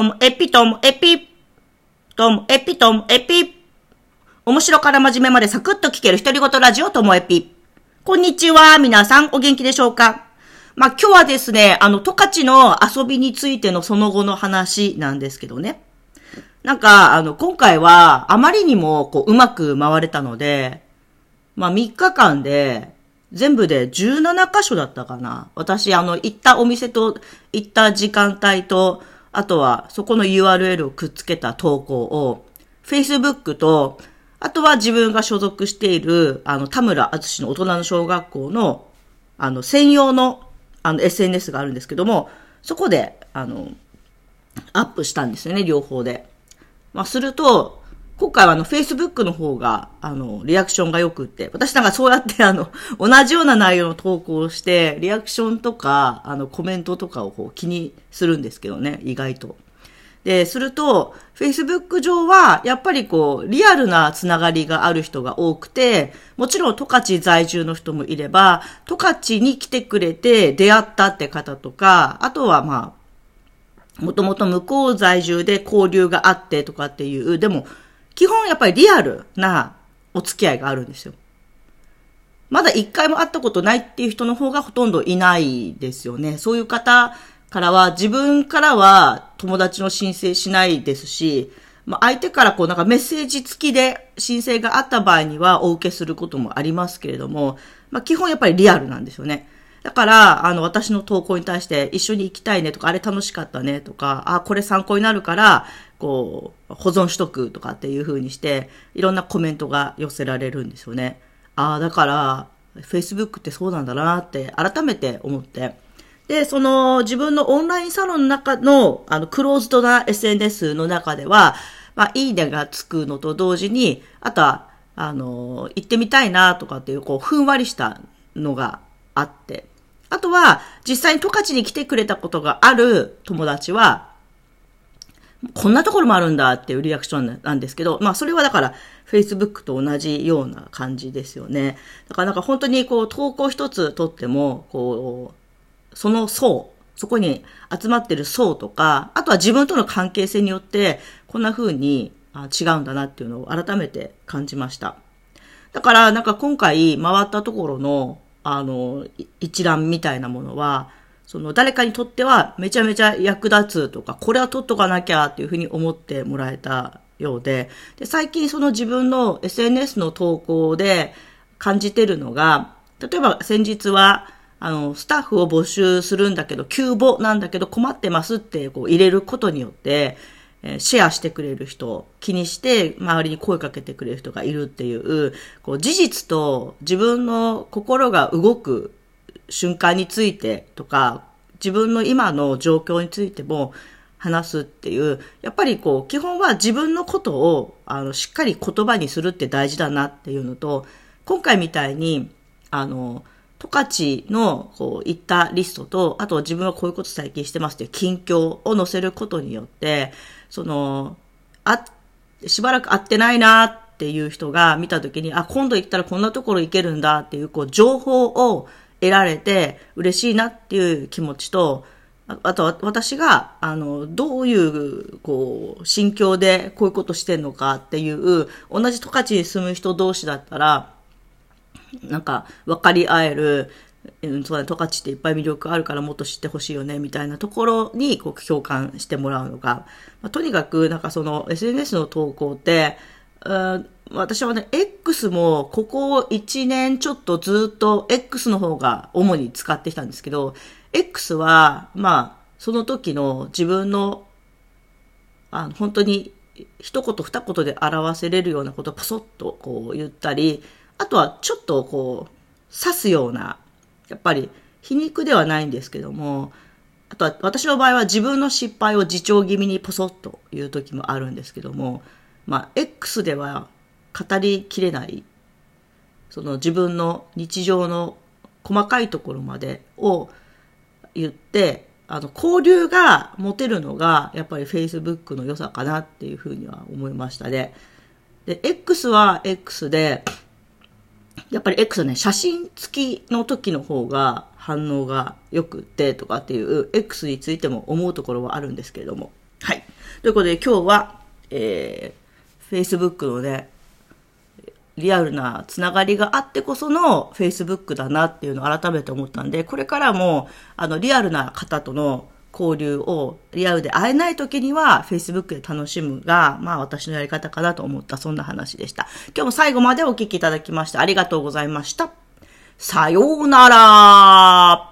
トムエピトムエピ。トムエピトムエピ。面白から真面目までサクッと聞ける独り言ラジオトモエピ。こんにちは。皆さんお元気でしょうか？今日はですね、十勝の遊びについてのその後の話なんですけどね。今回はあまりにもうまく回れたので、3日間で全部で17カ所だったかな。私、行ったお店と行った時間帯と、あとはそこの URL をくっつけた投稿を、Facebook と、あとは自分が所属している、田村淳の大人の小学校の、専用の、SNS があるんですけども、そこで、アップしたんですよね、両方で。すると、今回はFacebook の方が、リアクションが良くって、私そうやって同じような内容の投稿をして、リアクションとか、コメントとかを気にするんですけどね、意外と。で、すると、Facebook 上は、やっぱりリアルなつながりがある人が多くて、もちろん十勝在住の人もいれば、十勝に来てくれて出会ったって方とか、あとはもともと向こう在住で交流があってとかっていう、でも、基本やっぱりリアルなお付き合いがあるんですよ。まだ一回も会ったことないっていう人の方がほとんどいないですよね。そういう方からは、自分からは友達の申請しないですし、相手からメッセージ付きで申請があった場合にはお受けすることもありますけれども、基本やっぱりリアルなんですよね。だから、私の投稿に対して一緒に行きたいねとか、あれ楽しかったねとか、これ参考になるから、保存しとくとかっていう風にして、いろんなコメントが寄せられるんですよね。だから、Facebook ってそうなんだなって改めて思って。で、自分のオンラインサロンの中の、クローズドな SNS の中では、いいねがつくのと同時に、あとは、行ってみたいなとかっていう、ふんわりしたのがあって、あとは、実際に十勝に来てくれたことがある友達は、こんなところもあるんだっていうリアクションなんですけど、それはだから、Facebook と同じような感じですよね。だから本当に投稿一つとっても、その層、そこに集まってる層とか、あとは自分との関係性によって、こんな風に違うんだなっていうのを改めて感じました。だから今回回ったところの、一覧みたいなものは、誰かにとってはめちゃめちゃ役立つとか、これは取っとかなきゃっていうふうに思ってもらえたようで、最近自分の SNS の投稿で感じてるのが、例えば先日は、スタッフを募集するんだけど、急募なんだけど困ってますって入れることによって、シェアしてくれる人、気にして周りに声かけてくれる人がいるっていう、事実と自分の心が動く瞬間についてとか、自分の今の状況についても話すっていう、やっぱり基本は自分のことをしっかり言葉にするって大事だなっていうのと、今回みたいに十勝の行ったリストと、あと自分はこういうこと最近してますっていう近況を載せることによって、しばらく会ってないなっていう人が見たときに、今度行ったらこんなところ行けるんだっていう情報を得られて嬉しいなっていう気持ちと、あとは私がどういう心境でこういうことしてんのかっていう、同じ十勝に住む人同士だったら分かり合える、そうだね、十勝っていっぱい魅力あるからもっと知ってほしいよねみたいなところに共感してもらうのが、とにかくSNS の投稿って、私はね、X もここ1年ちょっとずっと X の方が主に使ってきたんですけど、X はその時の自分の本当に一言二言で表せれるようなことをポソッと言ったり、あとはちょっと刺すような、やっぱり皮肉ではないんですけども、あとは私の場合は自分の失敗を自重気味にポソッと言う時もあるんですけども、X では語りきれない、自分の日常の細かいところまでを言って、交流が持てるのがやっぱり Facebook の良さかなっていうふうには思いましたね。で、X は X で、やっぱり X はね、写真付きの時の方が反応が良くってとかっていう X についても思うところはあるんですけれども。はい。 ということで今日は、Facebook のね、リアルなつながりがあってこその Facebook だなっていうのを改めて思ったんで、これからも、リアルな方との交流をリアルで会えない時には Facebook で楽しむが、まあ私のやり方かなと思った、そんな話でした。今日も最後までお聞きいただきましてありがとうございました。さようなら。